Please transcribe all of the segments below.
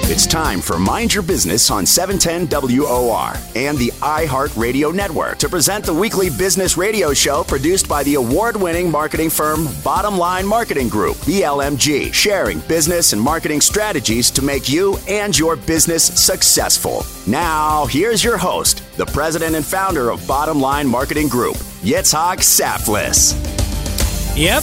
It's time for Mind Your Business on 710 WOR and the iHeartRadio Network to present the weekly business radio show produced by the award-winning marketing firm Bottom Line Marketing Group, BLMG, sharing business and marketing strategies to make you and your business successful. Now, here's your host, the president and founder of Bottom Line Marketing Group, Yitzhak Saflis. Yep,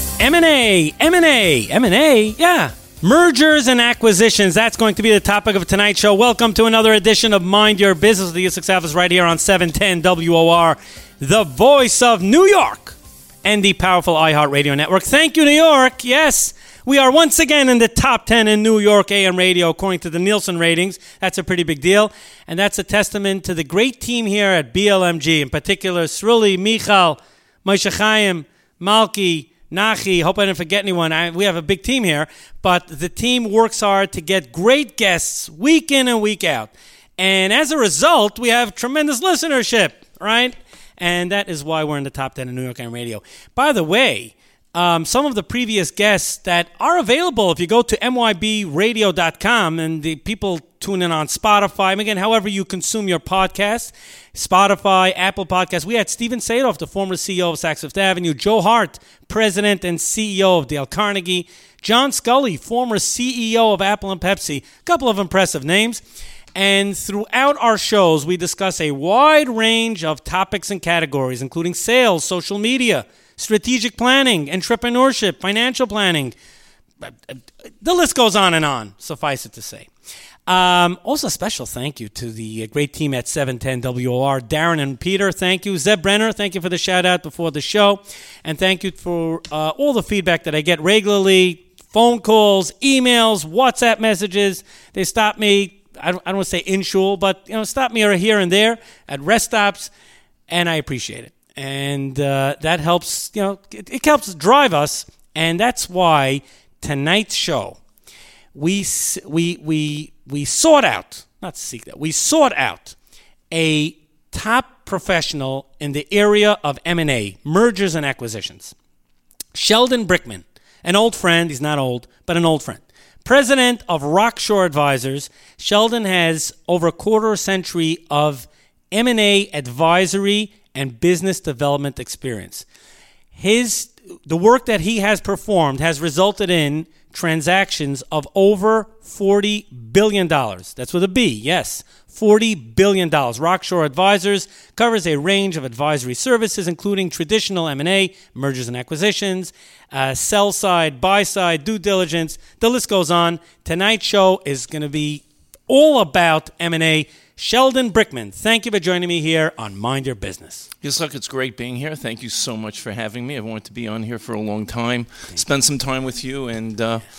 M&A, yeah. Mergers and acquisitions, that's going to be the topic of tonight's show. Welcome to another edition of Mind Your Business with Yitzhak Saflis right here on 710 WOR, the voice of New York and the powerful iHeartRadio Network. Thank you, New York. Yes, we are once again in the top 10 in New York AM radio according to the Nielsen ratings. That's a pretty big deal. And that's a testament to the great team here at BLMG, in particular, Sruli, Michal, Moshe Chaim, Malki, Nachi, hope I didn't forget anyone. We have a big team here, but the team works hard to get great guests week in and week out. And as a result, we have tremendous listenership, right? And that is why we're in the top 10 in New York AM radio. By the way, some of the previous guests that are available, if you go to mybradio.com, and the people tune in on Spotify, again, however you consume your podcast, Spotify, Apple Podcasts. We had Steven Sadoff, the former CEO of Saks Fifth Avenue, Joe Hart, president and CEO of Dale Carnegie, John Scully, former CEO of Apple and Pepsi, a couple of impressive names. And throughout our shows, we discuss a wide range of topics and categories, including sales, social media, strategic planning, entrepreneurship, financial planning. The list goes on, suffice it to say. Also, a special thank you to the great team at 710 WOR, Darren and Peter. Thank you. Zeb Brenner, thank you for the shout-out before the show. And thank you for all the feedback that I get regularly, phone calls, emails, WhatsApp messages. They stop me, I don't want to say in shul, but stop me here and there at rest stops, and I appreciate it. And that helps, it helps drive us, and that's why tonight's show, we sought out a top professional in the area of M&A, mergers and acquisitions. Sheldon Brickman, an old friend, he's not old, but an old friend. President of Rockshore Advisors, Sheldon has over a quarter century of M&A advisory and business development experience. The work that he has performed has resulted in transactions of over $40 billion. That's with a B, yes, $40 billion. Rockshore Advisors covers a range of advisory services, including traditional M&A, mergers and acquisitions, sell side, buy side, due diligence. The list goes on. Tonight's show is going to be all about M&A. Sheldon Brickman, thank you for joining me here on Mind Your Business. Yes, look, it's great being here. Thank you so much for having me. I've wanted to be on here for a long time, spend some time with you, and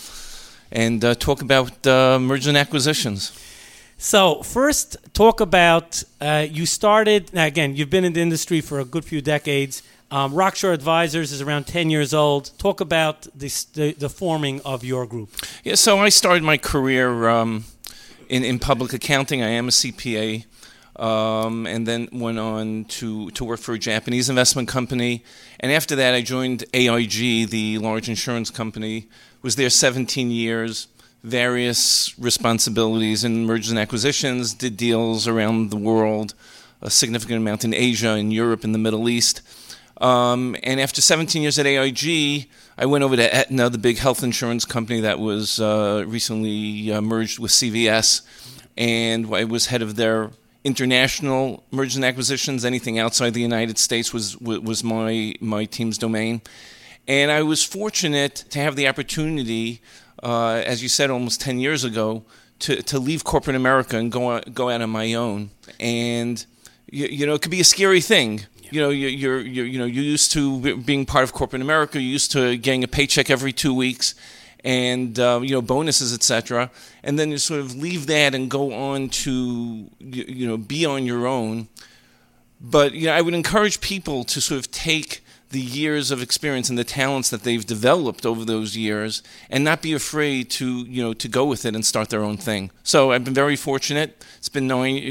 talk about mergers and acquisitions. So first, talk about, you started, now again, you've been in the industry for a good few decades. Rockshore Advisors is around 10 years old. Talk about the forming of your group. Yeah, so I started my career in public accounting. I am a CPA, and then went on to work for a Japanese investment company. And after that, I joined AIG, the large insurance company. Was there 17 years, various responsibilities in mergers and acquisitions, did deals around the world, a significant amount in Asia, in Europe, in the Middle East. And after 17 years at AIG, I went over to Aetna, the big health insurance company that was recently merged with CVS, and I was head of their international mergers and acquisitions. Anything outside the United States was my team's domain. And I was fortunate to have the opportunity, as you said, almost 10 years ago, to leave corporate America and go out on my own. And it could be a scary thing. You're used to being part of corporate America. You're used to getting a paycheck every 2 weeks, and bonuses, etc. And then you sort of leave that and go on to be on your own. But I would encourage people to sort of take the years of experience and the talents that they've developed over those years, and not be afraid to go with it and start their own thing. So I've been very fortunate. It's been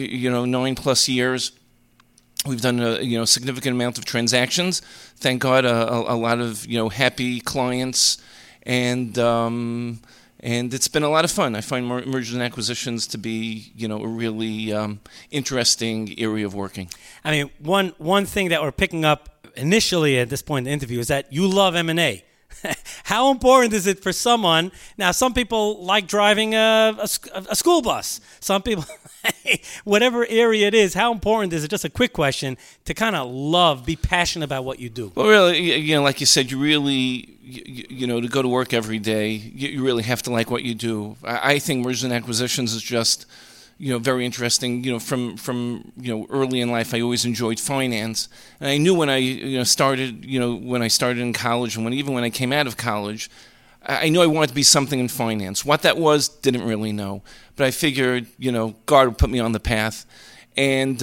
9+ years. We've done a significant amount of transactions. Thank God, a lot of happy clients, and And it's been a lot of fun. I find mergers and acquisitions to be, a really interesting area of working. I mean, one thing that we're picking up initially at this point in the interview is that you love M&A. How important is it for someone? Now, some people like driving a school bus. Some people, whatever area it is, how important is it? Just a quick question to kind of be passionate about what you do. Well, really, like you said, you really, to go to work every day, you really have to like what you do. I think mergers and acquisitions is just, very interesting. From early in life, I always enjoyed finance, and I knew when I started, when I started in college, and even when I came out of college, I knew I wanted to be something in finance. What that was, didn't really know, but I figured, God would put me on the path, and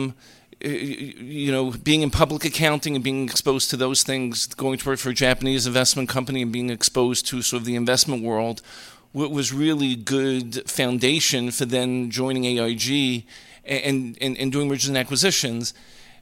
being in public accounting and being exposed to those things, going to work for a Japanese investment company and being exposed to sort of the investment world was really good foundation for then joining AIG and doing mergers and acquisitions.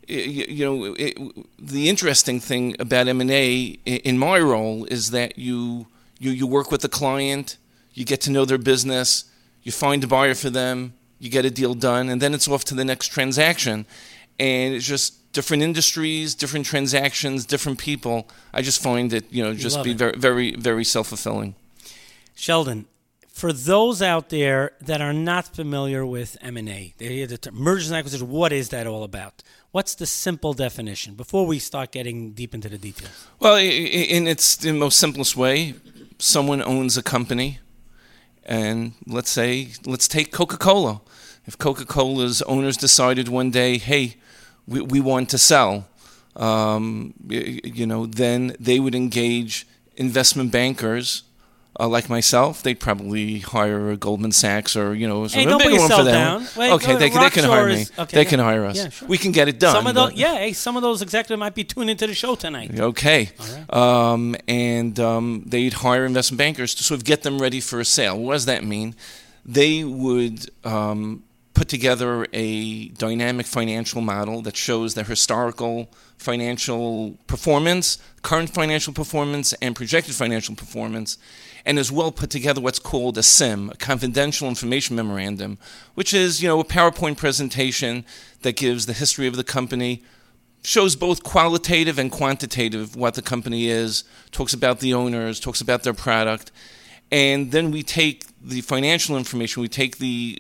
The interesting thing about M&A in my role is that you work with the client, you get to know their business, you find a buyer for them, you get a deal done, and then it's off to the next transaction. And it's just different industries, different transactions, different people. I just find it, just be very, very, very self-fulfilling. Sheldon, for those out there that are not familiar with M&A, they hear the term mergers and acquisitions, what is that all about? What's the simple definition before we start getting deep into the details? Well, in its the most simplest way, someone owns a company, and let's take Coca-Cola. If Coca-Cola's owners decided one day, hey, we want to sell, then they would engage investment bankers like myself. They'd probably hire a Goldman Sachs or, hey, a big one for them. Wait, okay, they can hire me. Okay, they can hire us. Yeah, sure. We can get it done. Some of those executives might be tuning into the show tonight. Okay. All right. They'd hire investment bankers to sort of get them ready for a sale. What does that mean? They would put together a dynamic financial model that shows their historical financial performance, current financial performance, and projected financial performance, and as well put together what's called a CIM, a confidential information memorandum, which is, a PowerPoint presentation that gives the history of the company, shows both qualitative and quantitative what the company is, talks about the owners, talks about their product. And then we take the financial information, we take the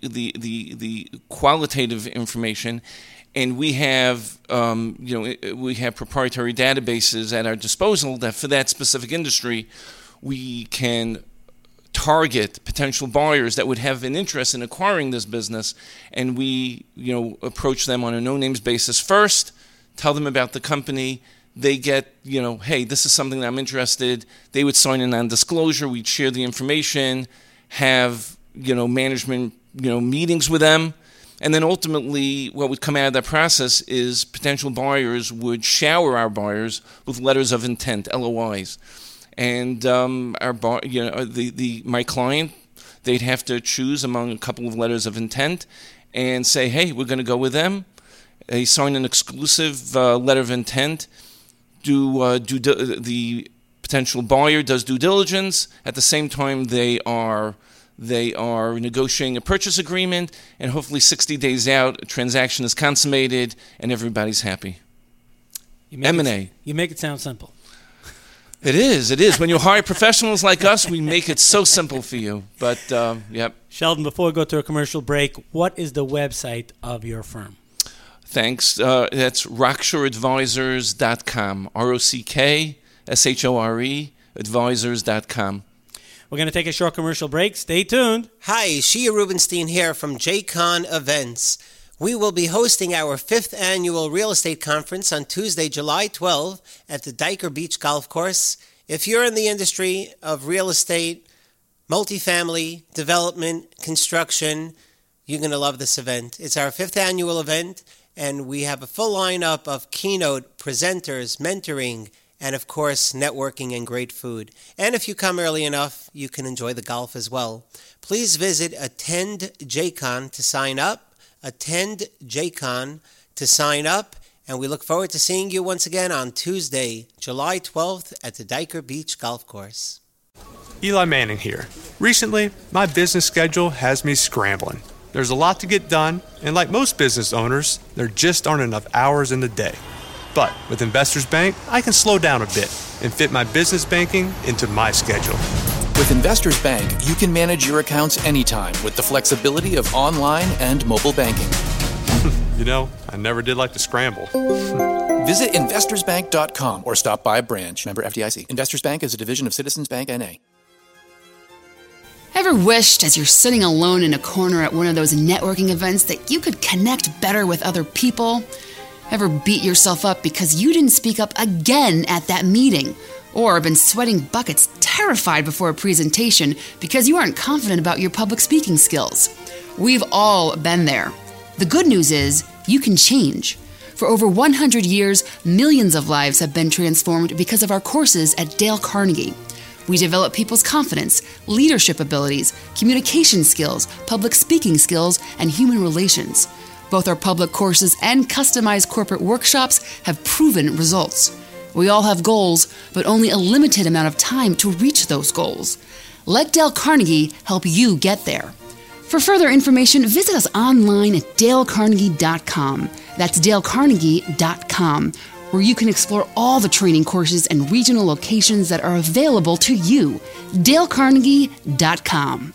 qualitative information, and we have proprietary databases at our disposal that for that specific industry, we can target potential buyers that would have an interest in acquiring this business, and we approach them on a no-names basis first, tell them about the company. They get, hey, this is something that I'm interested. They would sign a non-disclosure. We'd share the information, have, management, meetings with them. And then ultimately what would come out of that process is potential buyers would shower our buyers with letters of intent, LOIs. And my client, they'd have to choose among a couple of letters of intent and say, hey, we're going to go with them. They sign an exclusive letter of intent. The potential buyer does due diligence. At the same time, they are negotiating a purchase agreement, and hopefully 60 days out, a transaction is consummated, and everybody's happy. M&A. You make it sound simple. It is. When you hire professionals like us, we make it so simple for you. But, yep. Sheldon, before we go to a commercial break, what is the website of your firm? Thanks. That's rockshoreadvisors.com. ROCKSHORE advisors.com. We're going to take a short commercial break. Stay tuned. Hi, Shia Rubenstein here from JCon Events. We will be hosting our 5th annual real estate conference on Tuesday, July 12 at the Diker Beach Golf Course. If you're in the industry of real estate, multifamily, development, construction, you're going to love this event. It's our 5th annual event, and we have a full lineup of keynote presenters, mentoring, and of course, networking and great food. And if you come early enough, you can enjoy the golf as well. Please visit Attend JCon to sign up. Attend JCon to sign up. And we look forward to seeing you once again on Tuesday, July 12th at the Diker Beach Golf Course. Eli Manning here. Recently, my business schedule has me scrambling. There's a lot to get done, and like most business owners, there just aren't enough hours in the day. But with Investors Bank, I can slow down a bit and fit my business banking into my schedule. With Investors Bank, you can manage your accounts anytime with the flexibility of online and mobile banking. You know, I never did like to scramble. Visit investorsbank.com or stop by a branch. Member FDIC. Investors Bank is a division of Citizens Bank N.A. Ever wished, as you're sitting alone in a corner at one of those networking events, that you could connect better with other people? Ever beat yourself up because you didn't speak up again at that meeting? Or been sweating buckets, terrified before a presentation because you aren't confident about your public speaking skills? We've all been there. The good news is, you can change. For over 100 years, millions of lives have been transformed because of our courses at Dale Carnegie. We develop people's confidence, leadership abilities, communication skills, public speaking skills, and human relations. Both our public courses and customized corporate workshops have proven results. We all have goals, but only a limited amount of time to reach those goals. Let Dale Carnegie help you get there. For further information, visit us online at dalecarnegie.com. That's dalecarnegie.com, where you can explore all the training courses and regional locations that are available to you. dalecarnegie.com.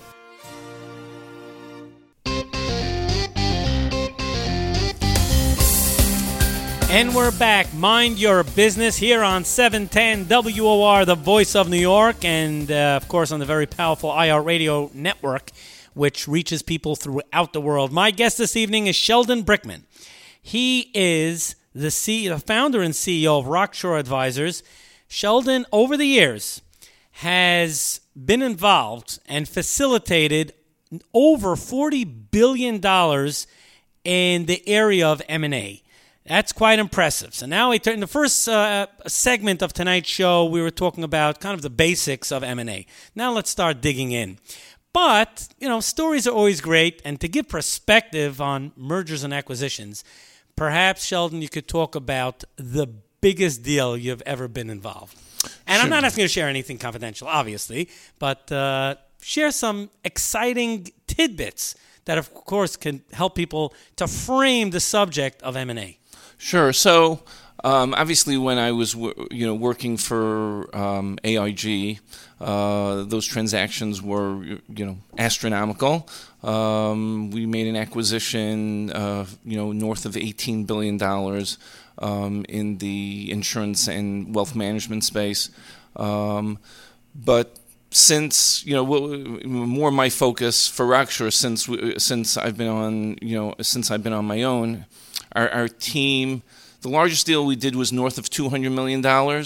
And we're back. Mind Your Business here on 710 WOR, the voice of New York, and of course on the very powerful iHeartRadio network, which reaches people throughout the world. My guest this evening is Sheldon Brickman. He is the founder and CEO of Rockshore Advisors. Sheldon, over the years, has been involved and facilitated over $40 billion in the area of M&A. That's quite impressive. So now in the first segment of tonight's show, we were talking about kind of the basics of M&A. Now let's start digging in. But, stories are always great. And to give perspective on mergers and acquisitions, perhaps, Sheldon, you could talk about the biggest deal you've ever been involved. And sure. I'm not asking you to share anything confidential, obviously, but share some exciting tidbits that, of course, can help people to frame the subject of M&A. Sure. So, obviously, when I was working for AIG, those transactions were astronomical. We made an acquisition north of $18 billion in the insurance and wealth management space. But since more my focus for Rockshore since I've been on my own, our team, the largest deal we did was north of $200 million.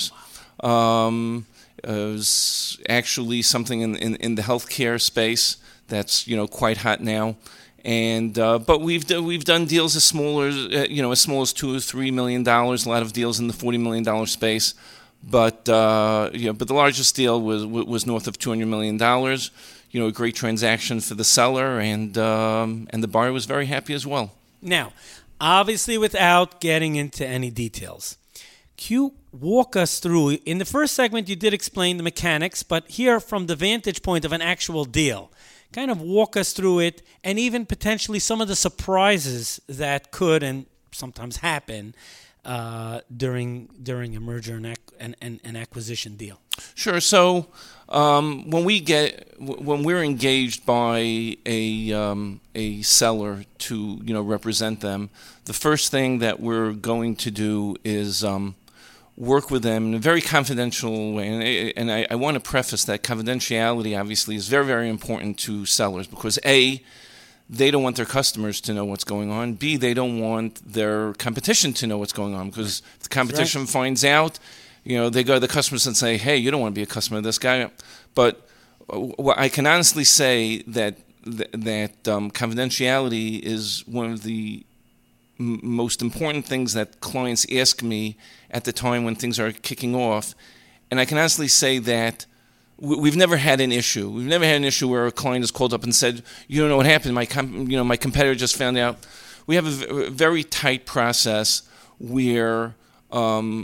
It was actually something in the healthcare space that's quite hot now, and but we've done deals as small as $2 or $3 million. A lot of deals in the $40 million space, but the largest deal was north of $200 million. A great transaction for the seller, and the buyer was very happy as well. Now, obviously, without getting into any details, can you walk us through? In the first segment, you did explain the mechanics, but here from the vantage point of an actual deal, kind of walk us through it, and even potentially some of the surprises that could and sometimes happen during a merger and acquisition deal. Sure. So when we're engaged by a seller to represent them, the first thing that we're going to do is work with them in a very confidential way. And I want to preface that confidentiality obviously is very, very important to sellers because A, they don't want their customers to know what's going on. B, they don't want their competition to know what's going on because if the competition finds out, they go to the customers and say, hey, you don't want to be a customer of this guy. But I can honestly say that confidentiality is one of the most important things that clients ask me at the time when things are kicking off. And I can honestly say that we've never had an issue. We've never had an issue where a client has called up and said, you don't know what happened. My competitor just found out. We have a very tight process where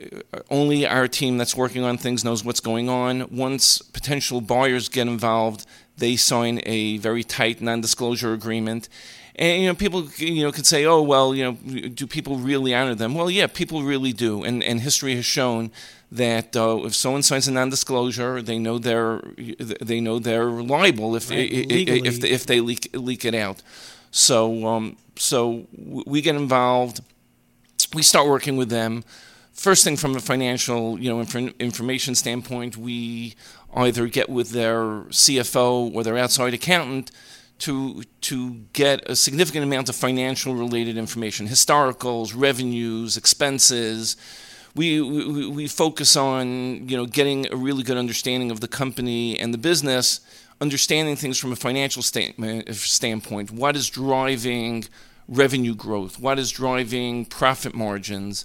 only our team that's working on things knows what's going on. Once potential buyers get involved, they sign a very tight non-disclosure agreement. And people could say, oh well, do people really honor them? Well, yeah, people really do, and history has shown that if someone signs a non-disclosure, they know they're liable if they leak it out. So we get involved. We start working with them. First thing, from a financial information standpoint, we either get with their CFO or their outside accountant to get a significant amount of financial related information, historicals, revenues, expenses. We focus on getting a really good understanding of the company and the business, understanding things from a financial standpoint. What is driving revenue growth? What is driving profit margins?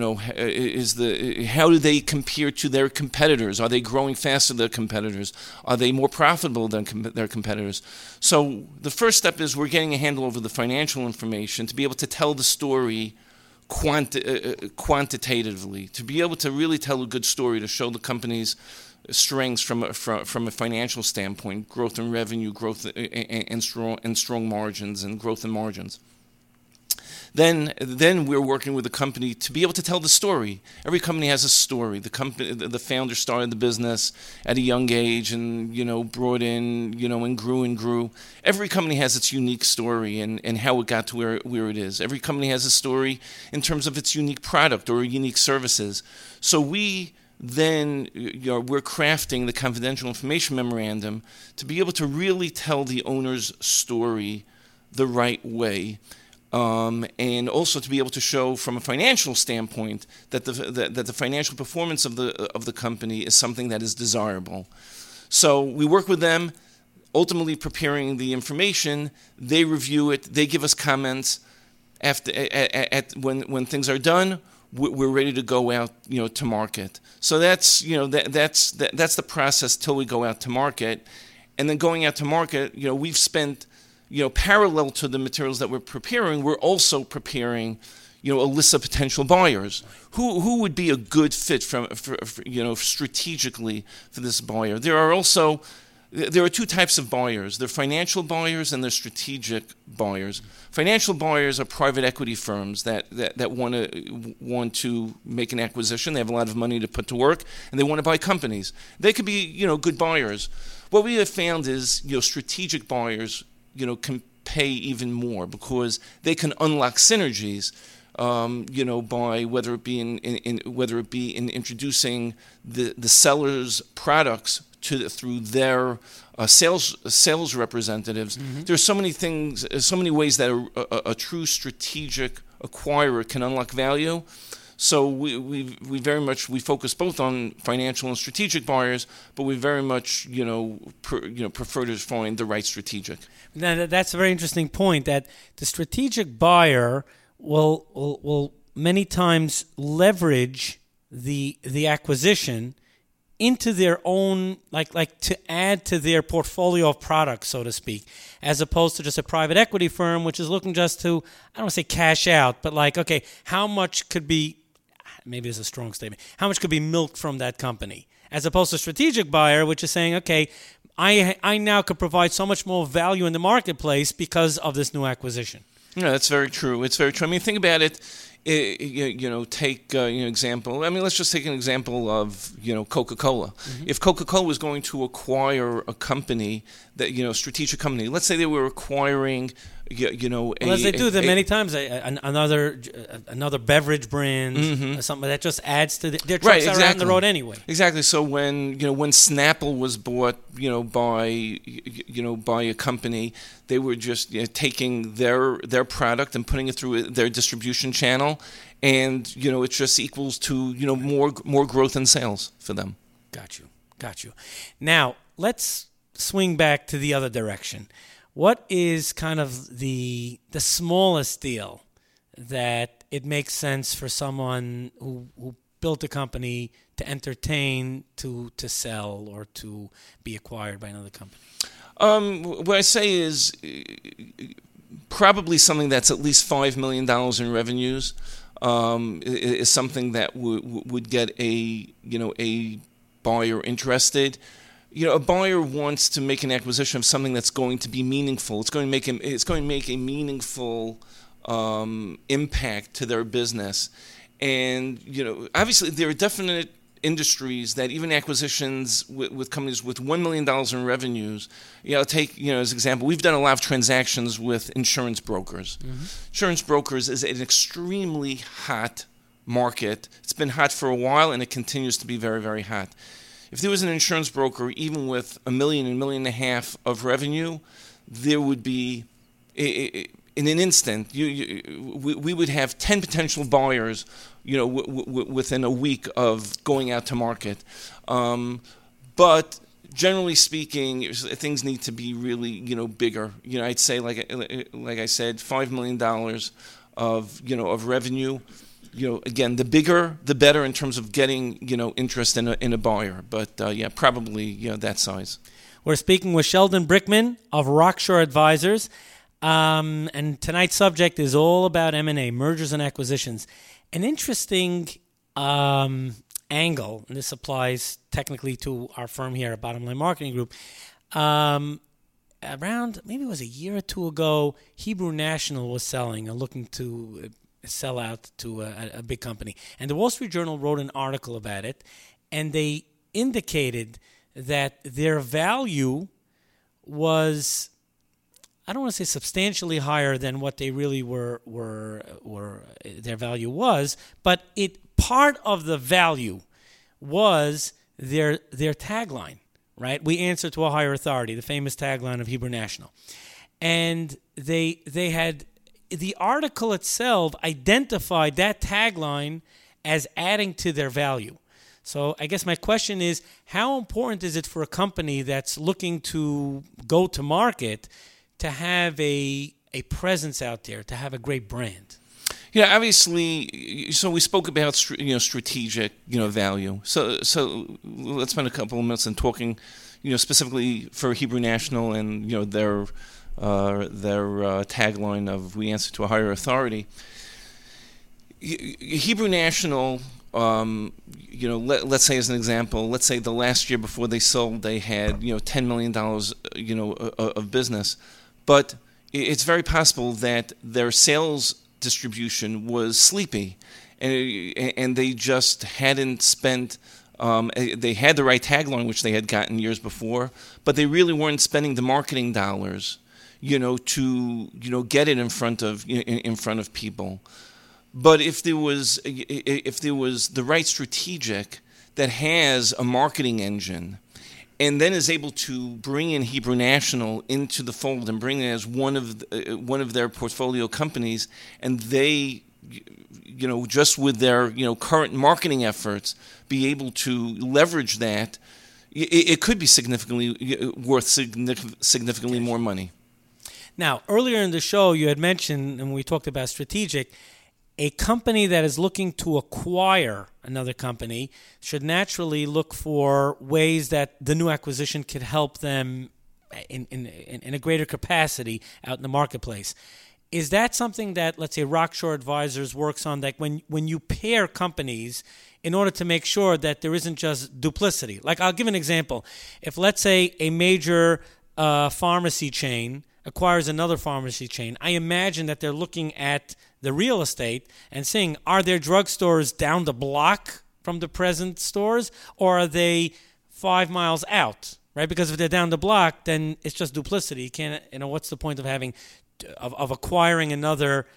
How do they compare to their competitors? Are they growing faster than their competitors? Are they more profitable than their competitors? So the first step is we're getting a handle over the financial information to be able to tell the story quantitatively, to be able to really tell a good story, to show the company's strengths from a financial standpoint, growth in revenue, growth and strong margins, and growth in margins. Then we're working with the company to be able to tell the story. Every company has a story. The founder started the business at a young age and brought in and grew. Every company has its unique story and how it got to where it is. Every company has a story in terms of its unique product or unique services. So we're crafting the confidential information memorandum to be able to really tell the owner's story the right way. And also to be able to show from a financial standpoint that the financial performance of the company is something that is desirable. So we work with them, ultimately preparing the information. They review it. They give us comments. When things are done, we're ready to go out to market. So that's the process till we go out to market. And then going out to market, we've spent parallel to the materials that we're preparing, we're also preparing, a list of potential buyers. Who would be a good fit strategically for this buyer? There are two types of buyers. They're financial buyers and they're strategic buyers. Financial buyers are private equity firms that want to make an acquisition. They have a lot of money to put to work, and they want to buy companies. They could be, good buyers. What we have found is, strategic buyers can pay even more because they can unlock synergies, by whether it be in introducing the seller's products through their sales representatives. Mm-hmm. There's so many things, so many ways that a true strategic acquirer can unlock value. So we very much focus both on financial and strategic buyers, but we very much prefer to find the right strategic. Now, that's a very interesting point. That the strategic buyer will many times leverage the acquisition into their own, like to add to their portfolio of products, so to speak, as opposed to just a private equity firm which is looking just to, I don't want to say cash out, but okay, how much could be, maybe it's a strong statement, how much could be milked from that company, as opposed to a strategic buyer, which is saying, okay, I now could provide so much more value in the marketplace because of this new acquisition. Yeah, that's very true. It's very true. I mean, think about it. Take example. I mean, let's just take an example of Coca-Cola. Mm-hmm. If Coca-Cola was going to acquire a company that strategic company, let's say they were acquiring as they do many times, another beverage brand, mm-hmm. Something that just adds to their trucks are out on the road anyway. Exactly. So when Snapple was bought by a company, they were just taking their product and putting it through their distribution channel, and it just equals to more growth in sales for them. Got you. Now let's swing back to the other direction. What is kind of the smallest deal that it makes sense for someone who built a company to entertain to sell or to be acquired by another company? What I say is probably something that's at least $5 million in revenues. is something that would get a buyer interested. A buyer wants to make an acquisition of something that's going to be meaningful. It's going to make a meaningful impact to their business. And obviously there are definite industries that even acquisitions with companies with $1 million in revenues, take as an example, we've done a lot of transactions with insurance brokers. Mm-hmm. Insurance brokers is an extremely hot market. It's been hot for a while, and it continues to be very, very hot. If there was an insurance broker, even with $1 million, $1.5 million of revenue, there would be, in an instant, we would have 10 potential buyers, within a week of going out to market. But generally speaking, things need to be really, bigger. I'd say, like I said, $5 million of revenue. Again, the bigger, the better in terms of getting, interest in a buyer. But probably, that size. We're speaking with Sheldon Brickman of Rockshore Advisors. And tonight's subject is all about M&A, mergers and acquisitions. An interesting angle, and this applies technically to our firm here at Bottom Line Marketing Group. Around, maybe it was a year or two ago, Hebrew National was looking to sell out to a big company. And the Wall Street Journal wrote an article about it, and they indicated that their value was, I don't want to say substantially higher than what they really were their value was, but part of the value was their tagline, right? We answer to a higher authority, the famous tagline of Hebrew National. And they had, the article itself identified that tagline as adding to their value. So I guess my question is, how important is it for a company that's looking to go to market to have a presence out there, to have a great brand? Yeah, obviously. So we spoke about strategic value. So let's spend a couple of minutes in talking specifically for Hebrew National and their tagline of "We answer to a higher authority." Hebrew National, let's say as an example, let's say the last year before they sold, they had $10 million of business. But it's very possible that their sales distribution was sleepy, and they just hadn't spent. They had the right tagline, which they had gotten years before, but they really weren't spending the marketing dollars, to get it in front of people. But if there was the right strategic that has a marketing engine, and then is able to bring in Hebrew National into the fold and bring it as one of their portfolio companies, and they, just with their current marketing efforts, be able to leverage that, it could be worth significantly more money. Now, earlier in the show, you had mentioned, and we talked about strategic, a company that is looking to acquire another company should naturally look for ways that the new acquisition could help them in a greater capacity out in the marketplace. Is that something that, let's say, Rockshore Advisors works on, that when you pair companies in order to make sure that there isn't just duplicity? Like, I'll give an example. If, let's say, a major pharmacy chain acquires another pharmacy chain, I imagine that they're looking at the real estate and saying, are there drugstores down the block from the present stores, or are they 5 miles out, right? Because if they're down the block, then it's just duplicity. You can't, what's the point of having, of acquiring another,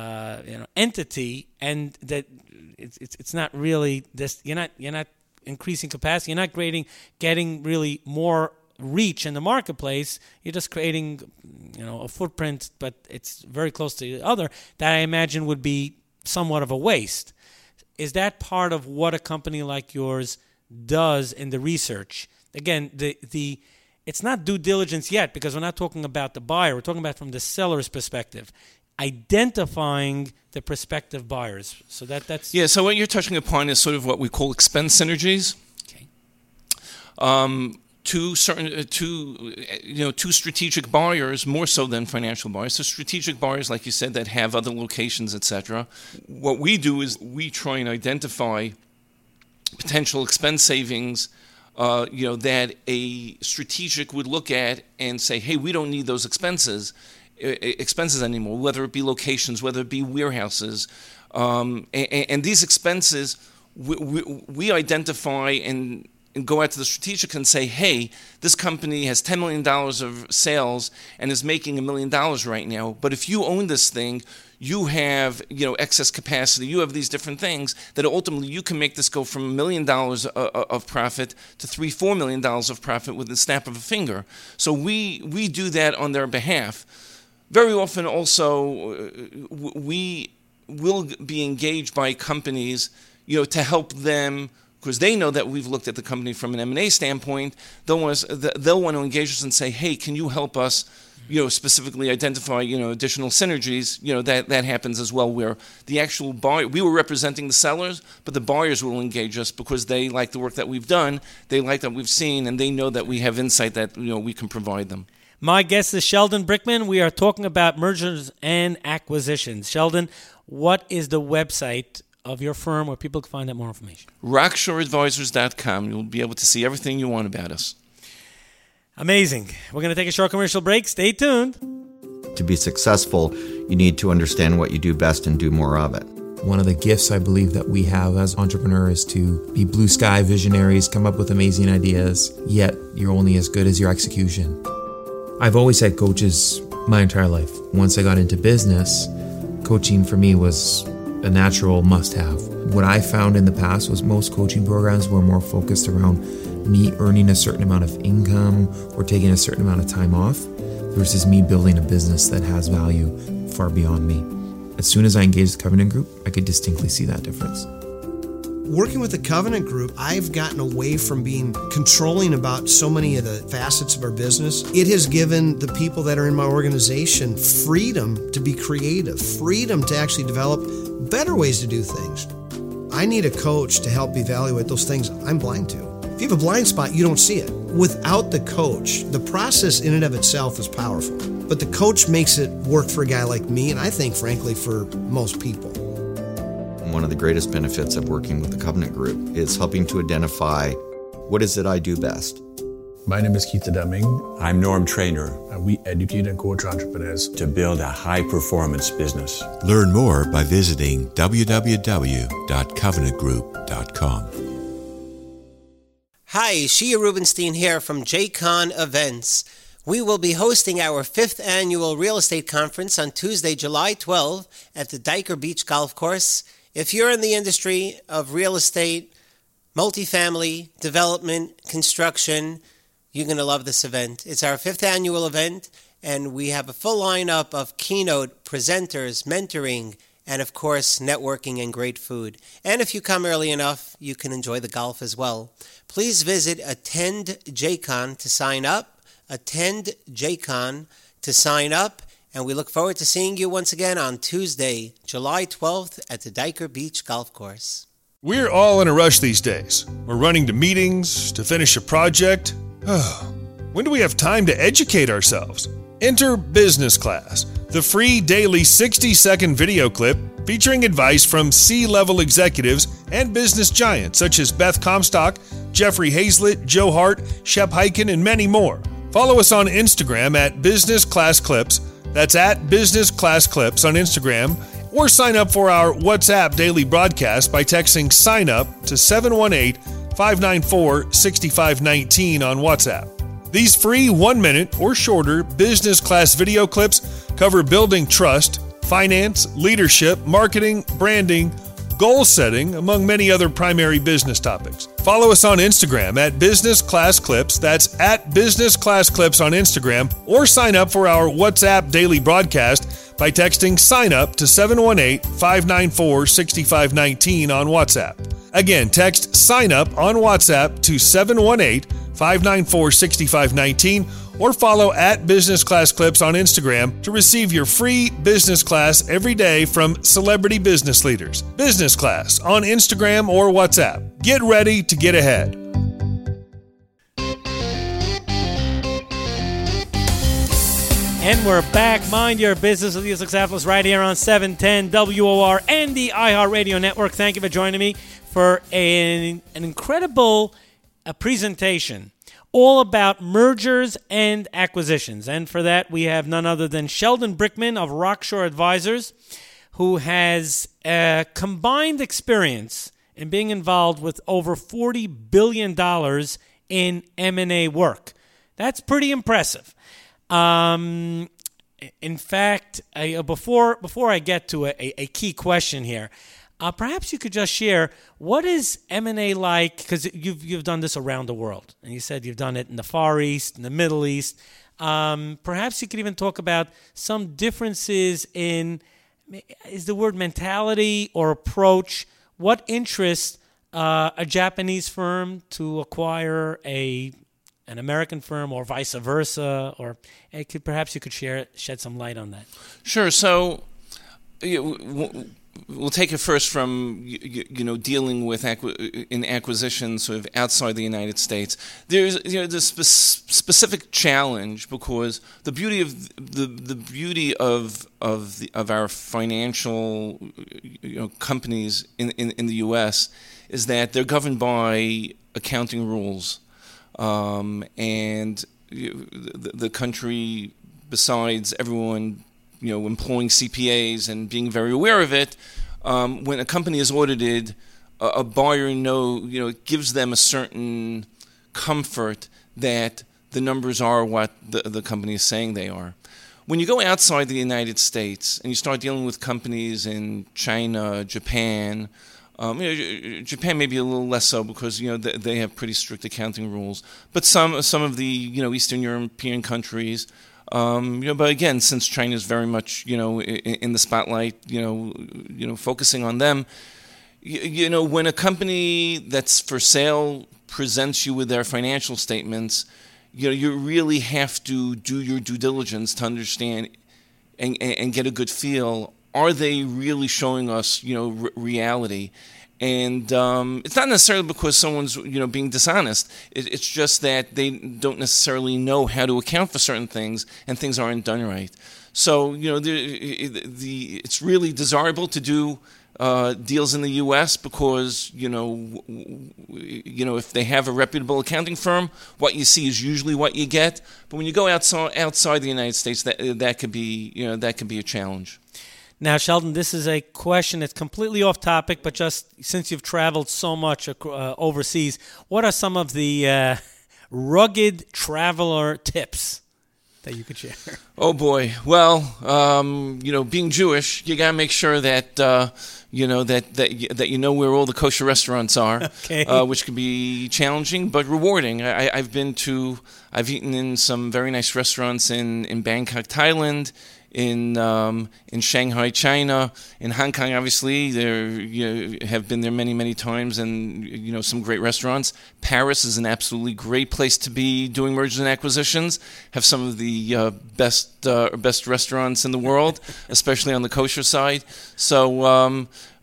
entity, and that it's not really this. You're not increasing capacity. You're not getting really more reach in the marketplace. You're just creating, a footprint, but it's very close to the other, that I imagine would be somewhat of a waste. Is that part of what a company like yours does in the research? Again, it's not due diligence yet, because we're not talking about the buyer. We're talking about from the seller's perspective, identifying the prospective buyers. So that's... Yeah, so what you're touching upon is sort of what we call expense synergies. Okay. to strategic buyers, more so than financial buyers. So strategic buyers, like you said, that have other locations, etc. What we do is we try and identify potential expense savings, that a strategic would look at and say, hey, we don't need those expenses anymore, whether it be locations, whether it be warehouses. And these expenses, we identify and go out to the strategic and say, hey, this company has $10 million of sales and is making $1 million right now. But if you own this thing, you have excess capacity. You have these different things that ultimately you can make this go from $1 million of profit to $3-4 million of profit with the snap of a finger. So we do that on their behalf. Very often also we will be engaged by companies, to help them, because they know that we've looked at the company from an M&A standpoint. They'll want to engage us and say, hey, can you help us, specifically identify, additional synergies. That happens as well, where the actual buyer, we were representing the sellers, but the buyers will engage us because they like the work that we've done, they like that we've seen, and they know that we have insight that, we can provide them. My guest is Sheldon Brickman. We are talking about mergers and acquisitions. Sheldon, what is the website of your firm where people can find out more information? RockshoreAdvisors.com. You'll be able to see everything you want about us. Amazing. We're going to take a short commercial break. Stay tuned. To be successful, you need to understand what you do best and do more of it. One of the gifts I believe that we have as entrepreneurs is to be blue sky visionaries, come up with amazing ideas, yet you're only as good as your execution. I've always had coaches my entire life. Once I got into business, coaching for me was a natural must-have. What I found in the past was most coaching programs were more focused around me earning a certain amount of income or taking a certain amount of time off versus me building a business that has value far beyond me. As soon as I engaged the Covenant Group, I could distinctly see that difference. Working with the Covenant Group, I've gotten away from being controlling about so many of the facets of our business. It has given the people that are in my organization freedom to be creative, freedom to actually develop better ways to do things. I need a coach to help evaluate those things I'm blind to. If you have a blind spot, you don't see it. Without the coach, the process in and of itself is powerful. But the coach makes it work for a guy like me, and I think, frankly, for most people. One of the greatest benefits of working with the Covenant Group is helping to identify what is it I do best. My name is Keith Deming. I'm Norm Trainer. And we educate and coach entrepreneurs to build a high-performance business. Learn more by visiting www.covenantgroup.com. Hi, Shia Rubenstein here from JCon Events. We will be hosting our 5th annual real estate conference on Tuesday, July 12 at the Diker Beach Golf Course. If you're in the industry of real estate, multifamily, development, construction, you're going to love this event. It's our 5th annual event, and we have a full lineup of keynote presenters, mentoring, and of course, networking and great food. And if you come early enough, you can enjoy the golf as well. Please visit Attend JCon to sign up. Attend JCon to sign up. And we look forward to seeing you once again on Tuesday, July 12th at the Diker Beach Golf Course. We're all in a rush these days. We're running to meetings, to finish a project. When do we have time to educate ourselves? Enter Business Class, the free daily 60-second video clip featuring advice from C-level executives and business giants such as Beth Comstock, Jeffrey Hazlett, Joe Hart, Shep Hyken, and many more. Follow us on Instagram at Business Class Clips. That's at Business Class Clips on Instagram. Or sign up for our WhatsApp daily broadcast by texting sign up to 718-594-6519 on WhatsApp. These free 1-minute or shorter business class video clips cover building trust, finance, leadership, marketing, branding, goal setting, among many other primary business topics. Follow us on Instagram at Business Class Clips. That's at Business Class Clips on Instagram. Or sign up for our WhatsApp daily broadcast by texting sign up to 718-594-6519 on WhatsApp. Again, text sign up on WhatsApp to 718-594-6519 or follow at Business Class Clips on Instagram to receive your free business class every day from celebrity business leaders. Business Class on Instagram or WhatsApp. Get ready to get ahead. And we're back. Mind your business with the Successful right here on 710 WOR and the iHeartRadio Network. Thank you for joining me for an incredible presentation all about mergers and acquisitions. And for that, we have none other than Sheldon Brickman of Rockshore Advisors, who has a combined experience in being involved with over $40 billion in M&A work. That's pretty impressive. In fact, before I get to a key question here, perhaps you could just share, what is M&A like? Because you've done this around the world, and you said you've done it in the Far East, in the Middle East. Perhaps you could even talk about some differences in, is the word mentality or approach? What interests a Japanese firm to acquire an American firm, or vice versa, or perhaps you could shed some light on that. Sure. So we'll take it first from dealing with acquisitions sort of outside the United States. There's a specific challenge, because the beauty of our financial companies in the U.S. is that they're governed by accounting rules. And the country, besides everyone, employing CPAs and being very aware of it, when a company is audited, a buyer it gives them a certain comfort that the numbers are what the company is saying they are. When you go outside the United States and you start dealing with companies in China, Japan, Japan maybe a little less so, because they have pretty strict accounting rules. But some of the Eastern European countries, but again, since China is very much in the spotlight, focusing on them, when a company that's for sale presents you with their financial statements, you really have to do your due diligence to understand and get a good feel. Are they really showing us, reality? And it's not necessarily because someone's, being dishonest. It's just that they don't necessarily know how to account for certain things, and things aren't done right. So, it's really desirable to do deals in the U.S. because, if they have a reputable accounting firm, what you see is usually what you get. But when you go outside the United States, that could be a challenge. Now, Sheldon, this is a question that's completely off topic, but just since you've traveled so much overseas, what are some of the rugged traveler tips that you could share? Oh boy! Well, being Jewish, you gotta make sure that that you know where all the kosher restaurants are, okay. Which can be challenging but rewarding. I've eaten in some very nice restaurants in Bangkok, Thailand. In Shanghai, China, in Hong Kong, obviously, have been there many, many times, and some great restaurants. Paris is an absolutely great place to be doing mergers and acquisitions. Have some of the best restaurants in the world, especially on the kosher side. So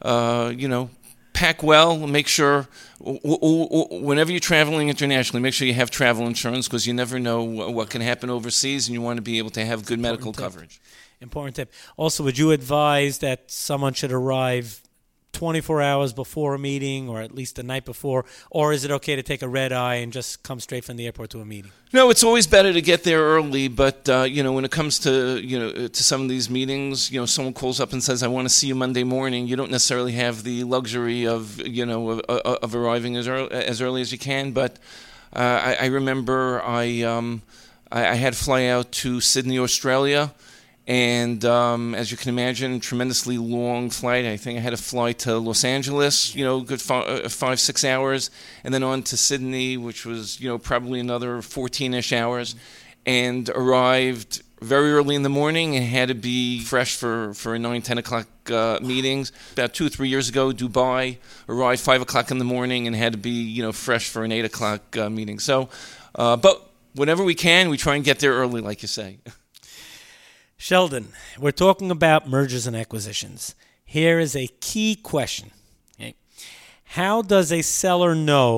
pack well. Make sure whenever you're traveling internationally, make sure you have travel insurance, because you never know what can happen overseas, and you want to be able to have good medical coverage. Important tip. Also, would you advise that someone should arrive 24 hours before a meeting, or at least the night before, or is it okay to take a red eye and just come straight from the airport to a meeting? No, it's always better to get there early, but when it comes to to some of these meetings, someone calls up and says, "I want to see you Monday morning." You don't necessarily have the luxury of of arriving as early as you can. But I remember I had to fly out to Sydney, Australia. And as you can imagine, tremendously long flight. I think I had to fly to Los Angeles, good 5-6 hours, and then on to Sydney, which was, probably another 14-ish hours, and arrived very early in the morning and had to be fresh for 9-10 o'clock meetings. About 2 or 3 years ago, Dubai, arrived 5 o'clock in the morning and had to be, fresh for an 8 o'clock meeting. So, but whenever we can, we try and get there early, like you say. Sheldon, we're talking about mergers and acquisitions. Here is a key question. Okay. How does a seller know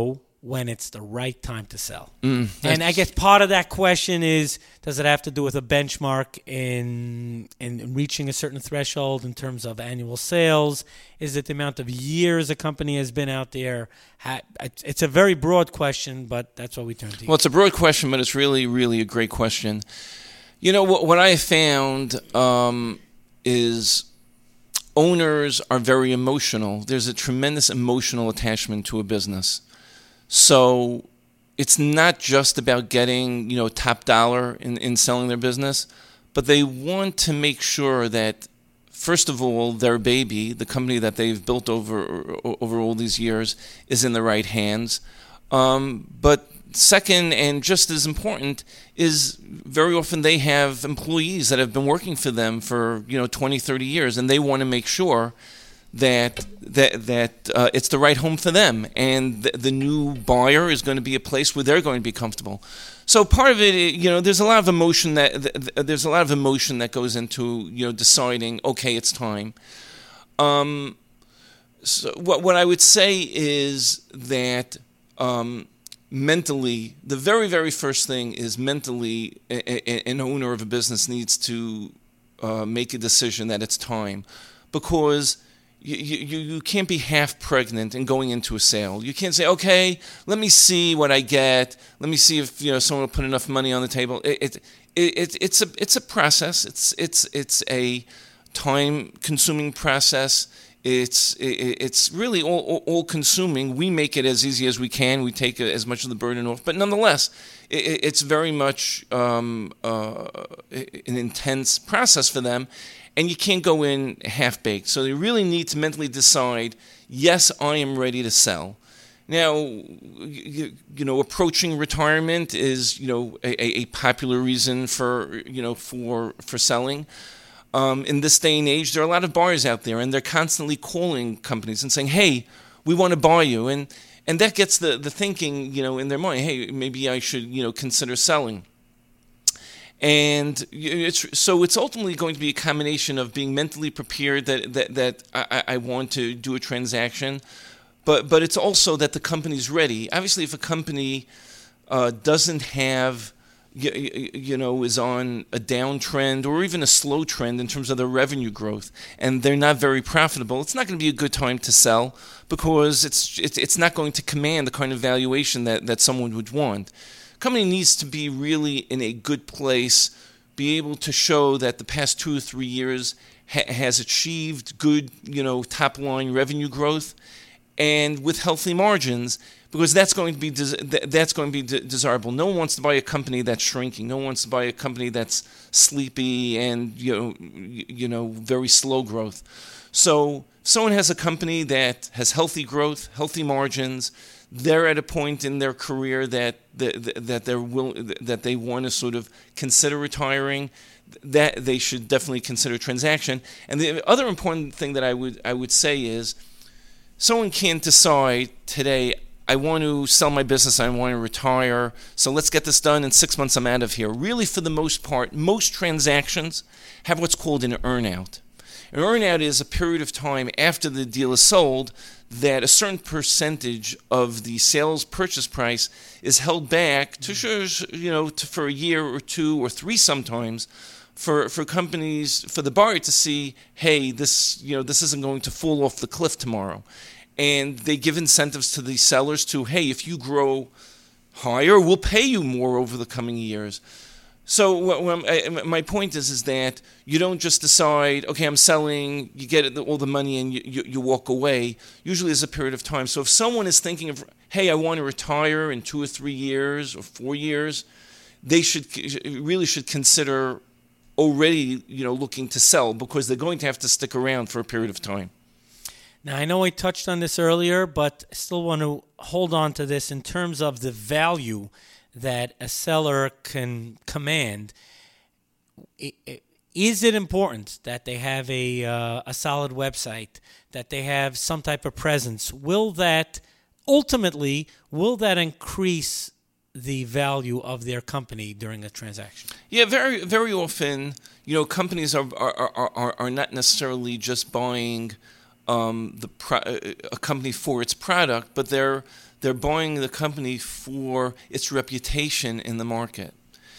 when it's the right time to sell? And I guess part of that question is, does it have to do with a benchmark in reaching a certain threshold in terms of annual sales? Is it the amount of years a company has been out there? It's a very broad question, but that's what we turn to you. Well, it's a broad question, but it's really, really a great question. You know, what I found is owners are very emotional. There's a tremendous emotional attachment to a business. So it's not just about getting, top dollar in selling their business, but they want to make sure that, first of all, their baby, the company that they've built over all these years, is in the right hands. But second, and just as important, is very often they have employees that have been working for them for 20, 30 years, and they want to make sure that it's the right home for them, and the new buyer is going to be a place where they're going to be comfortable. So part of it, there's a lot of emotion that goes into deciding, okay, it's time. So what I would say is that mentally, the very, very first thing is mentally, an owner of a business needs to make a decision that it's time, because you can't be half pregnant and going into a sale. You can't say, okay, let me see what I get. Let me see if someone will put enough money on the table. It's a process. It's a time-consuming process. It's really all consuming. We make it as easy as we can. We take as much of the burden off, but nonetheless, it's very much an intense process for them. And you can't go in half-baked. So you really need to mentally decide, yes, I am ready to sell. Now, approaching retirement is, a popular reason for selling. In this day and age, there are a lot of buyers out there, and they're constantly calling companies and saying, hey, we want to buy you. And that gets the thinking, in their mind, hey, maybe I should, consider selling. And it's ultimately going to be a combination of being mentally prepared that I want to do a transaction, but it's also that the company's ready. Obviously, if a company doesn't have, is on a downtrend or even a slow trend in terms of their revenue growth, and they're not very profitable, it's not going to be a good time to sell, because it's not going to command the kind of valuation that someone would want. Company needs to be really in a good place, be able to show that the past 2 or 3 years has achieved good, top line revenue growth, and with healthy margins, because that's going to be desirable. No one wants to buy a company that's shrinking. No one wants to buy a company that's sleepy and very slow growth. So if someone has a company that has healthy growth, healthy margins, they're at a point in their career that they want to sort of consider retiring, that they should definitely consider transaction. And the other important thing that I would say is, someone can't decide today, I want to sell my business, I want to retire, so let's get this done, in 6 months I'm out of here. Really, for the most part, most transactions have what's called an earn-out. An earn-out is a period of time after the deal is sold that a certain percentage of the sales purchase price is held back to for a year or 2 or 3 sometimes, for companies, for the buyer to see, hey, this isn't going to fall off the cliff tomorrow. And they give incentives to the sellers to, hey, if you grow higher, we'll pay you more over the coming years. So my point is that you don't just decide, okay, I'm selling, you get all the money and you walk away. Usually there's a period of time. So if someone is thinking of, hey, I want to retire in 2 or 3 years or 4 years, they should consider already looking to sell, because they're going to have to stick around for a period of time. Now, I know I touched on this earlier, but I still want to hold on to this in terms of the value that a seller can command. Is it important that they have a solid website, that they have some type of presence? Will that increase the value of their company during a transaction? Yeah, very, very often, companies are not necessarily just buying a company for its product, but they're buying the company for its reputation in the market.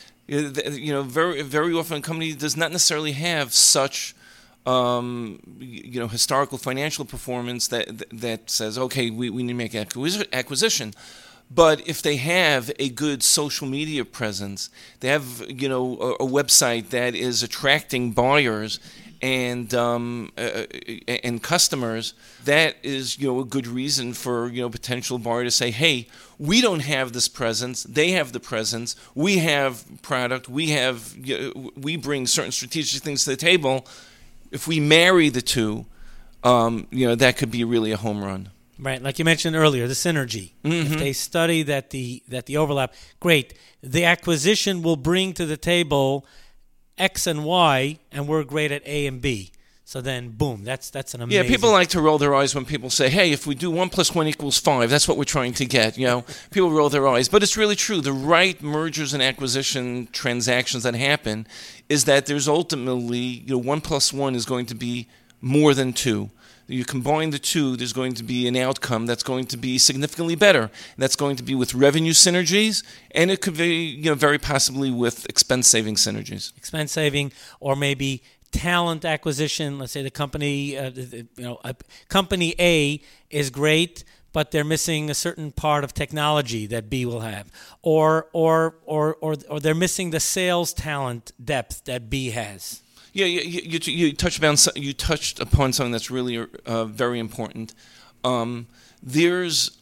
Very often a company does not necessarily have such historical financial performance that says, okay, we need to make acquisition. But if they have a good social media presence, they have a website that is attracting buyers and customers, that is a good reason for potential buyer to say, hey, we don't have this presence, they have the presence, we have product, we bring certain strategic things to the table. If we marry the two, that could be really a home run. Right, like you mentioned earlier, the synergy. Mm-hmm. If they study that the overlap, great. The acquisition will bring to the table X and Y, and we're great at A and B. So then, boom, that's an amazing... Yeah, people like to roll their eyes when people say, hey, if we do 1 + 1 = 5, that's what we're trying to get. People roll their eyes. But it's really true. The right mergers and acquisition transactions that happen is that there's ultimately, 1 + 1 is going to be more than 2. You combine the two, there's going to be an outcome that's going to be significantly better. That's going to be with revenue synergies, and it could be, very possibly with expense-saving synergies. Expense saving, or maybe talent acquisition. Let's say the company, company A is great, but they're missing a certain part of technology that B will have, or they're missing the sales talent depth that B has. Yeah, you touched upon something that's really very important. There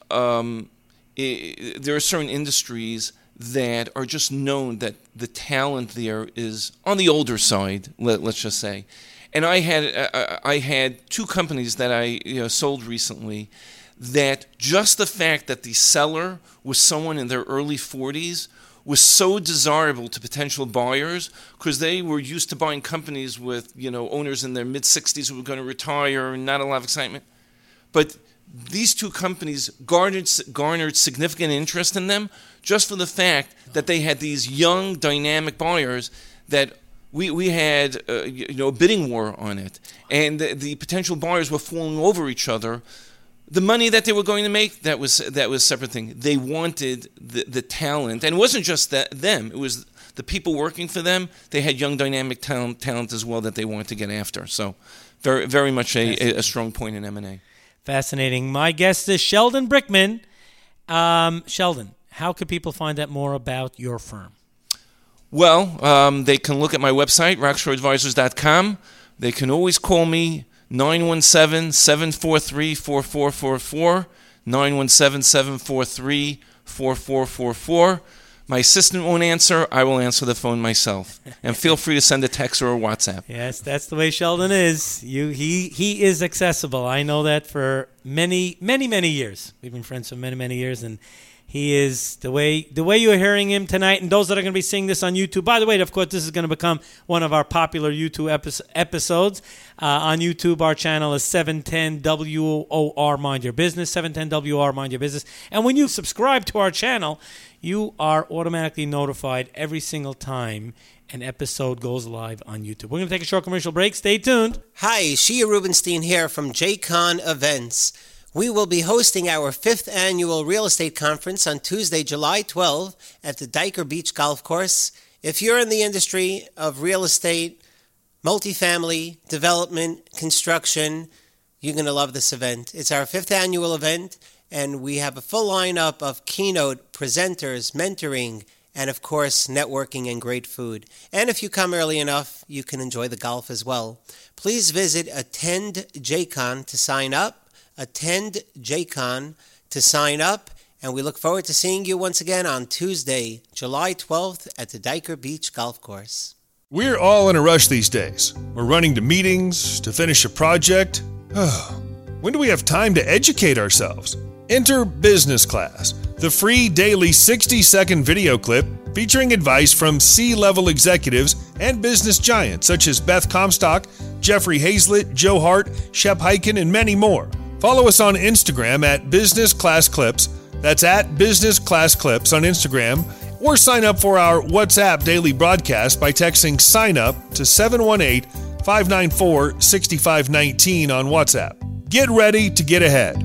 are certain industries that are just known that the talent there is on the older side. Let's just say, and I had 2 companies that I sold recently. That just the fact that the seller was someone in their early 40s was so desirable to potential buyers, because they were used to buying companies with owners in their mid-60s who were going to retire and not a lot of excitement. But these 2 companies garnered significant interest in them just for the fact that they had these young, dynamic buyers that we had a bidding war on it, and the potential buyers were falling over each other. The money that they were going to make, that was a separate thing. They wanted the talent, and it wasn't just them. It was the people working for them. They had young, dynamic talent as well that they wanted to get after. So very, very much a strong point in M&A. Fascinating. My guest is Sheldon Brickman. Sheldon, how could people find out more about your firm? Well, they can look at my website, rockshoreadvisors.com. They can always call me, 917-743-4444, 917-743-4444. My assistant won't answer. I will answer the phone myself. And feel free to send a text or a WhatsApp. Yes, that's the way Sheldon is. He is accessible. I know that for many, many, many years. We've been friends for many, many years, and he is the way you're hearing him tonight, and those that are going to be seeing this on YouTube. By the way, of course, this is going to become one of our popular YouTube episodes. On YouTube, our channel is 710 WOR Mind Your Business, 710 WOR Mind Your Business. And when you subscribe to our channel, you are automatically notified every single time an episode goes live on YouTube. We're going to take a short commercial break. Stay tuned. Hi, Shia Rubenstein here from J-Con Events. We will be hosting our 5th annual real estate conference on Tuesday, July 12 at the Diker Beach Golf Course. If you're in the industry of real estate, multifamily, development, construction, you're going to love this event. It's our 5th annual event, and we have a full lineup of keynote presenters, mentoring, and of course, networking and great food. And if you come early enough, you can enjoy the golf as well. Please visit Attend JCon to sign up. Attend JCon to sign up, and we look forward to seeing you once again on Tuesday, July 12th at the Diker Beach Golf Course. We're all in a rush these days. We're running to meetings, to finish a project. When do we have time to educate ourselves? Enter Business Class, the free daily 60-second video clip featuring advice from C-level executives and business giants such as Beth Comstock, Jeffrey Hazlett, Joe Hart, Shep Hyken, and many more. Follow us on Instagram at Business Class Clips. That's at Business Class Clips on Instagram. Or sign up for our WhatsApp daily broadcast by texting SIGN UP to 718-594-6519 on WhatsApp. Get ready to get ahead.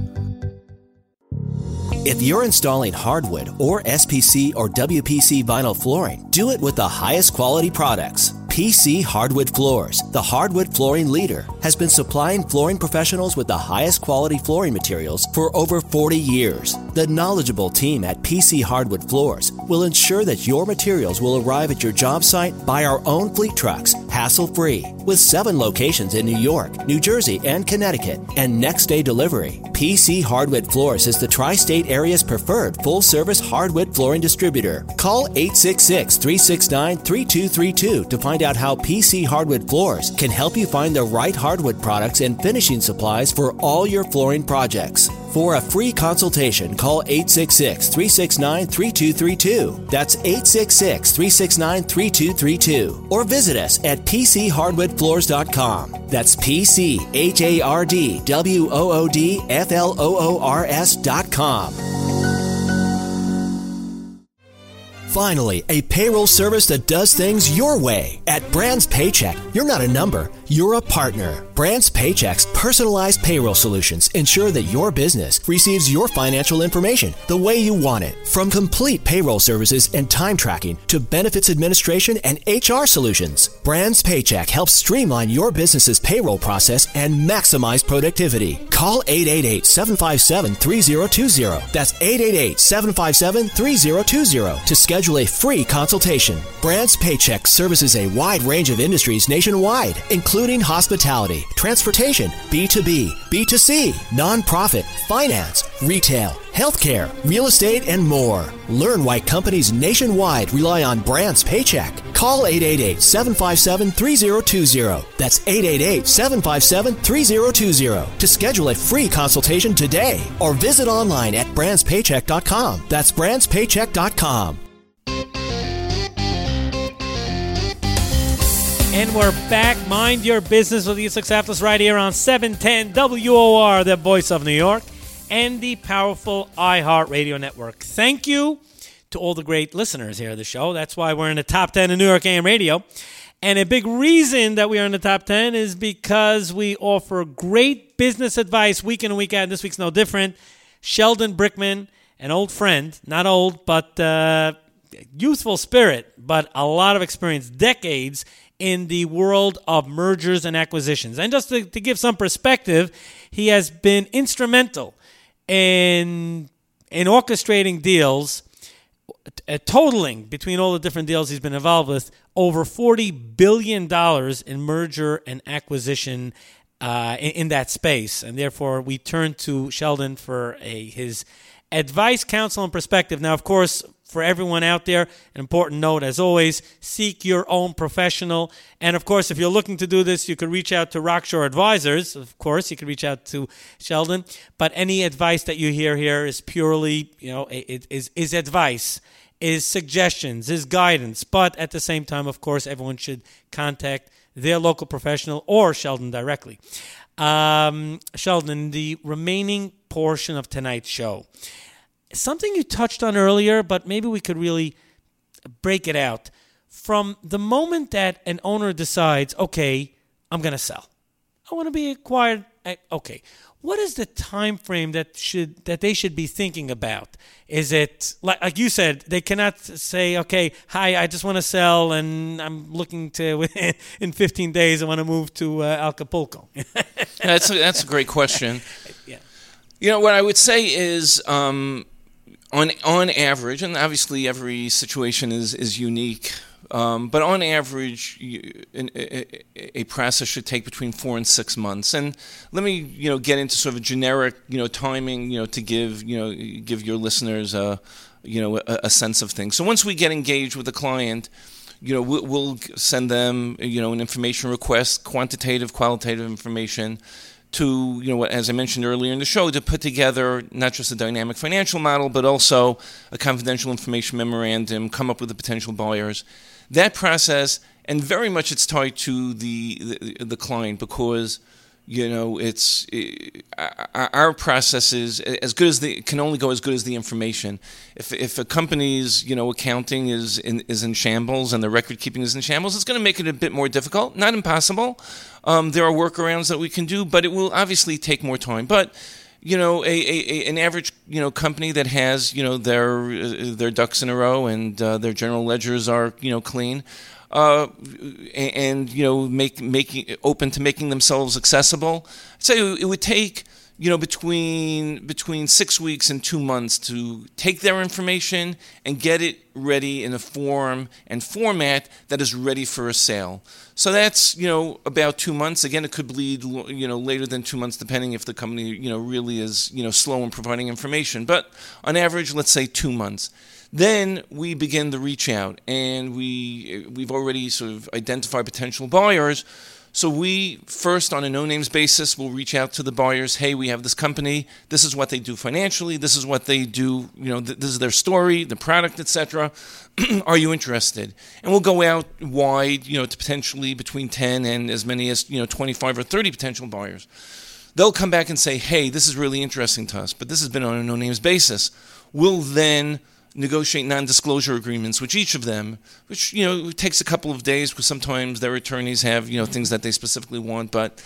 If you're installing hardwood or SPC or WPC vinyl flooring, do it with the highest quality products. PC Hardwood Floors, the hardwood flooring leader, has been supplying flooring professionals with the highest quality flooring materials for over 40 years. The knowledgeable team at PC Hardwood Floors will ensure that your materials will arrive at your job site by our own fleet trucks, hassle-free. With 7 locations in New York, New Jersey, and Connecticut, and next-day delivery, PC Hardwood Floors is the tri-state area's preferred full-service hardwood flooring distributor. Call 866-369-3232 to find out how PC Hardwood Floors can help you find the right hardwood products and finishing supplies for all your flooring projects. For a free consultation, call 866-369-3232. That's 866-369-3232. Or visit us at pchardwoodfloors.com. That's pchardwoodfloors.com. Finally, a payroll service that does things your way. At Brands Paycheck, you're not a number, you're a partner. Brands Paycheck's personalized payroll solutions ensure that your business receives your financial information the way you want it. From complete payroll services and time tracking to benefits administration and HR solutions, Brands Paycheck helps streamline your business's payroll process and maximize productivity. Call 888-757-3020. That's 888-757-3020 to schedule a free consultation. Brands Paycheck services a wide range of industries nationwide, including hospitality, transportation, B2B, B2C, nonprofit, finance, retail, healthcare, real estate, and more. Learn why companies nationwide rely on Brands Paycheck. Call 888-757-3020. That's 888-757-3020 to schedule a free consultation today or visit online at brandspaycheck.com. That's brandspaycheck.com. And we're back. Mind your business with Yitzhak Saflis right here on 710 WOR, the voice of New York, and the powerful iHeart Radio Network. Thank you to all the great listeners here of the show. That's why we're in the top 10 of New York AM radio. And a big reason that we are in the top 10 is because we offer great business advice week in and week out. And this week's no different. Sheldon Brickman, an old friend, not old, but youthful spirit, but a lot of experience, decades in the world of mergers and acquisitions. And just to give some perspective, he has been instrumental in orchestrating deals, totaling between all the different deals he's been involved with, over $40 billion in merger and acquisition in that space. And therefore, we turn to Sheldon for his advice, counsel, and perspective. Now, of course, for everyone out there, an important note, as always, seek your own professional. And, of course, if you're looking to do this, you could reach out to Rockshore Advisors. Of course, you could reach out to Sheldon. But any advice that you hear here is purely, is advice, is suggestions, is guidance. But at the same time, of course, everyone should contact their local professional or Sheldon directly. Sheldon, the remaining portion of tonight's show, something you touched on earlier, but maybe we could really break it out. From the moment that an owner decides, okay, I'm going to sell, I want to be acquired. Okay, what is the time frame that they should be thinking about? Is it like you said, they cannot say, okay, hi, I just want to sell, and I'm looking to in 15 days I want to move to Acapulco. That's a great question. Yeah. What I would say is, on average, and obviously every situation is unique, but on average, a process should take between 4 and 6 months. And let me, get into sort of a generic, timing, to give your listeners a sense of things. So once we get engaged with a client, we'll send them, an information request, quantitative, qualitative information, to, as I mentioned earlier in the show, to put together not just a dynamic financial model, but also a confidential information memorandum, come up with the potential buyers. That process, and very much it's tied to the client, because, our process is as good as can only go as good as the information. If a company's accounting is in shambles and the record keeping is in shambles, it's going to make it a bit more difficult. Not impossible. There are workarounds that we can do, but it will obviously take more time. But an average company that has their ducks in a row and their general ledgers are clean. And making open to making themselves accessible. I'd say it would take between 6 weeks and 2 months to take their information and get it ready in a form and format that is ready for a sale. So that's about 2 months. Again, it could bleed later than 2 months depending if the company really is slow in providing information. But on average, let's say 2 months. Then we begin the reach out, and we've already sort of identified potential buyers. So we first, on a no-names basis, will reach out to the buyers. Hey, we have this company. This is what they do financially. This is what they do. This is their story, the product, etc. Are you interested? And we'll go out wide, to potentially between 10 and as many as 25 or 30 potential buyers. They'll come back and say, hey, this is really interesting to us, but this has been on a no-names basis. We'll then negotiate non-disclosure agreements with each of them, which takes a couple of days because sometimes their attorneys have things that they specifically want. But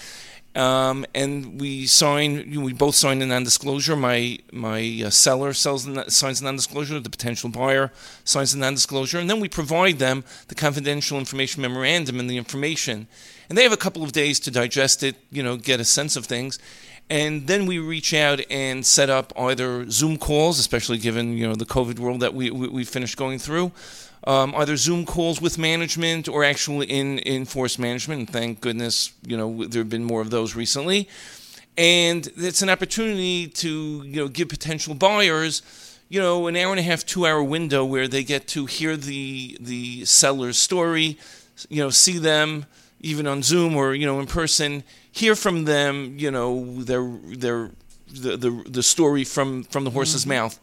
and we both sign a non-disclosure. My seller signs a non-disclosure. The potential buyer signs a non-disclosure, and then we provide them the confidential information memorandum and the information, and they have a couple of days to digest it, get a sense of things. And then we reach out and set up either Zoom calls, especially given the COVID world that we finished going through, either Zoom calls with management or actually in force management. And thank goodness, there have been more of those recently. And it's an opportunity to give potential buyers an hour and a half, 2 hour window where they get to hear the seller's story, see them even on Zoom or in person. Hear from them, the story from the horse's mouth,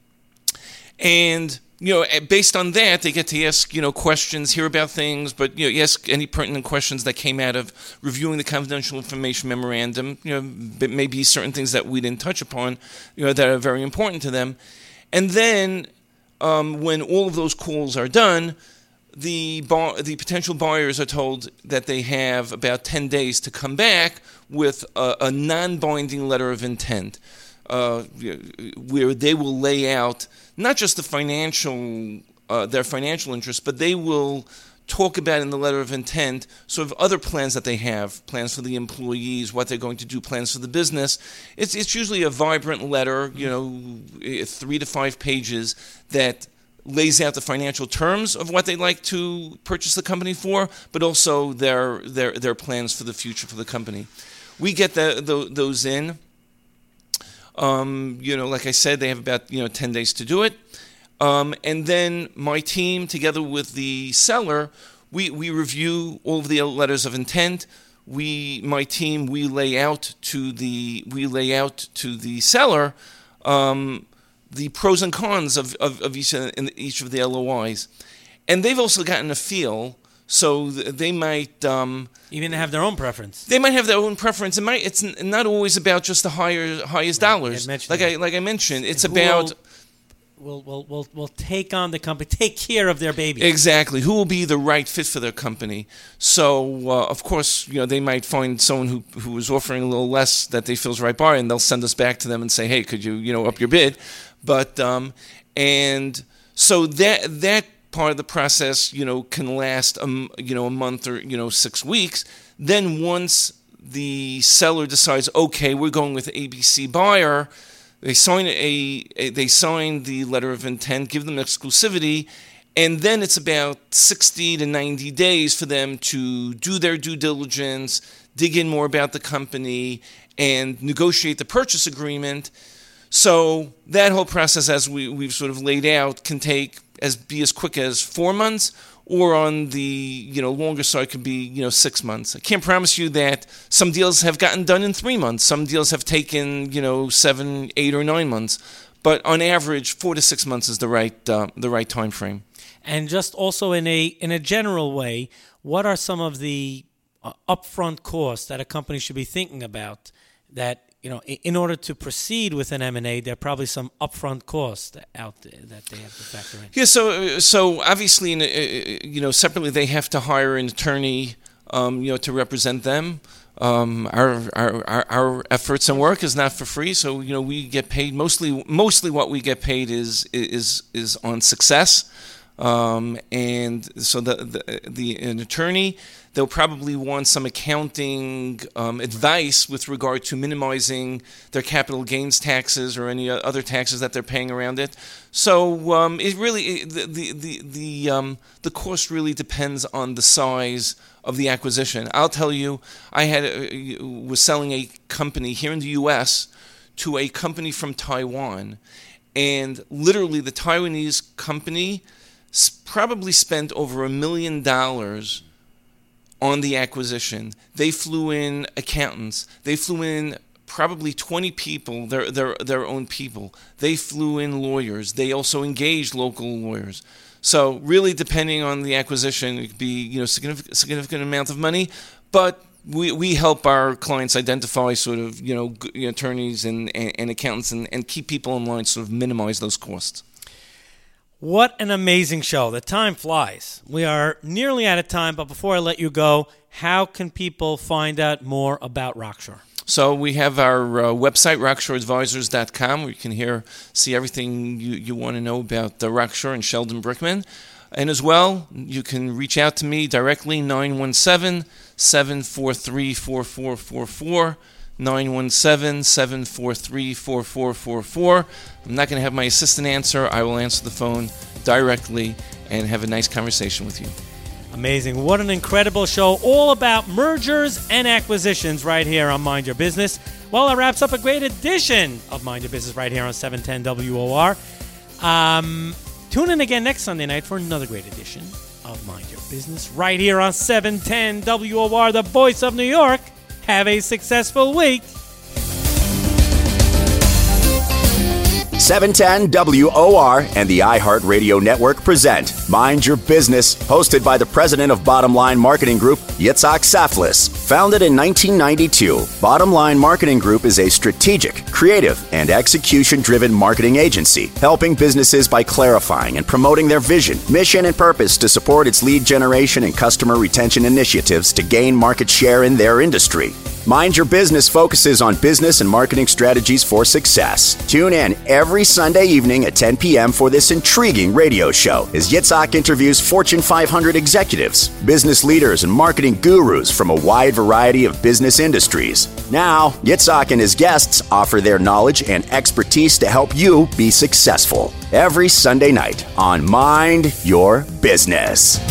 and based on that, they get to ask questions, hear about things, but ask any pertinent questions that came out of reviewing the confidential information memorandum. Maybe certain things that we didn't touch upon, that are very important to them, and then when all of those calls are done, the potential buyers are told that they have about 10 days to come back with a non-binding letter of intent, where they will lay out not just the their financial interests, but they will talk about in the letter of intent sort of other plans that they have, plans for the employees, what they're going to do, plans for the business. It's usually a vibrant letter, 3 to 5 pages that lays out the financial terms of what they'd like to purchase the company for, but also their plans for the future for the company. We get those in. Like I said, they have about 10 days to do it. And then my team, together with the seller, we review all of the letters of intent. We lay out to the seller the pros and cons of each of the LOIs. And they've also gotten a feel, so they might even have their own preference. They might have their own preference. It's not always about just the highest dollars. Like I mentioned, it's about will take on the company, take care of their baby. Exactly. Who will be the right fit for their company? So, of course, they might find someone who is offering a little less that they feel is right by, and they'll send us back to them and say, hey, could you, up your bid? But, and so that part of the process, can last, a month or, 6 weeks. Then once the seller decides, okay, we're going with ABC buyer, they sign the letter of intent, give them exclusivity, and then it's about 60 to 90 days for them to do their due diligence, dig in more about the company, and negotiate the purchase agreement. So that whole process, as we've sort of laid out, can be as quick as 4 months, or on the longer side could be 6 months. I can't promise you that some deals have gotten done in 3 months. Some deals have taken 7, 8, or 9 months. But on average, 4 to 6 months is the right time frame. And just also in a general way, what are some of the upfront costs that a company should be thinking about? That, in order to proceed with an M&A, there are probably some upfront costs out there that they have to factor in. Yeah, so obviously, separately they have to hire an attorney, to represent them. Our efforts and work is not for free, so we get paid mostly what we get paid is on success, and so an attorney, they'll probably want some accounting advice with regard to minimizing their capital gains taxes or any other taxes that they're paying around it. So the cost really depends on the size of the acquisition. I'll tell you, I was selling a company here in the U.S. to a company from Taiwan, and literally the Taiwanese company probably spent over $1 million on the acquisition. They flew in accountants. They flew in probably 20 people, their own people. They flew in lawyers. They also engaged local lawyers. So really, depending on the acquisition, it could be significant amount of money, but we help our clients identify sort of attorneys and accountants and keep people in line, sort of minimize those costs. What an amazing show. The time flies. We are nearly out of time, but before I let you go, how can people find out more about Rockshore? So we have our website, rockshoreadvisors.com, where you can see everything you want to know about Rockshore and Sheldon Brickman. And as well, you can reach out to me directly, 917-743-4444. 917-743-4444. I'm not going to have my assistant answer. I will answer the phone directly and have a nice conversation with you. Amazing. What an incredible show, all about mergers and acquisitions right here on Mind Your Business. Well, that wraps up a great edition of Mind Your Business right here on 710 WOR. Tune in again next Sunday night for another great edition of Mind Your Business right here on 710 WOR, the voice of New York. Have a successful week. 710 WOR and the iHeartRadio Network present Mind Your Business, hosted by the president of Bottom Line Marketing Group, Yitzhak Saflis. Founded in 1992, Bottom Line Marketing Group is a strategic, creative, and execution-driven marketing agency, helping businesses by clarifying and promoting their vision, mission, and purpose to support its lead generation and customer retention initiatives to gain market share in their industry. Mind Your Business focuses on business and marketing strategies for success. Tune in every Sunday evening at 10 p.m. for this intriguing radio show as Yitzhak interviews Fortune 500 executives, business leaders, and marketing gurus from a wide variety of business industries. Now, Yitzhak and his guests offer their knowledge and expertise to help you be successful. Every Sunday night on Mind Your Business.